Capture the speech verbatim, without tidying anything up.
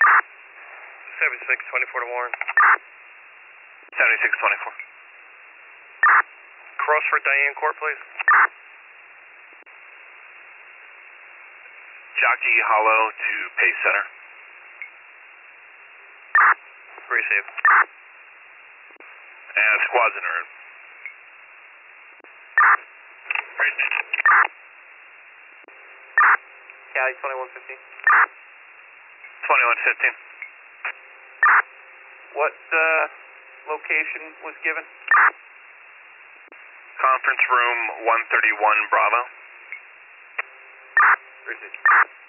seventy-six twenty-four to Warren. seventy-six twenty-four. Cross for Diane Court, please. Jockey Hollow to Pace Center. Receive. And squad's in route. Cali twenty-one fifteen. twenty-one fifteen. What uh, location was given? Conference room one thirty-one Bravo. Receive.